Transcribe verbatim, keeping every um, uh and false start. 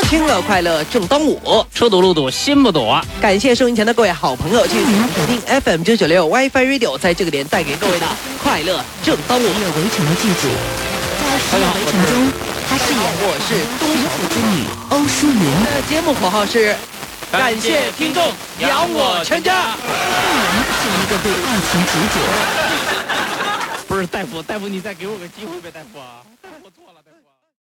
听了快乐正当午， 车堵路堵心不堵啊！ 感谢收音前的各位好朋友，继续锁定 F M 九九六 WiFi Radio， 在这个点带给各位的快乐正当午。 有围城的剧组，在《围城》中，他饰演我是东府之女欧淑云。 的节目口号是：感谢听众养我全家。 是一个对爱情执着。 不是大夫，大夫你再给我个机会呗，大夫啊！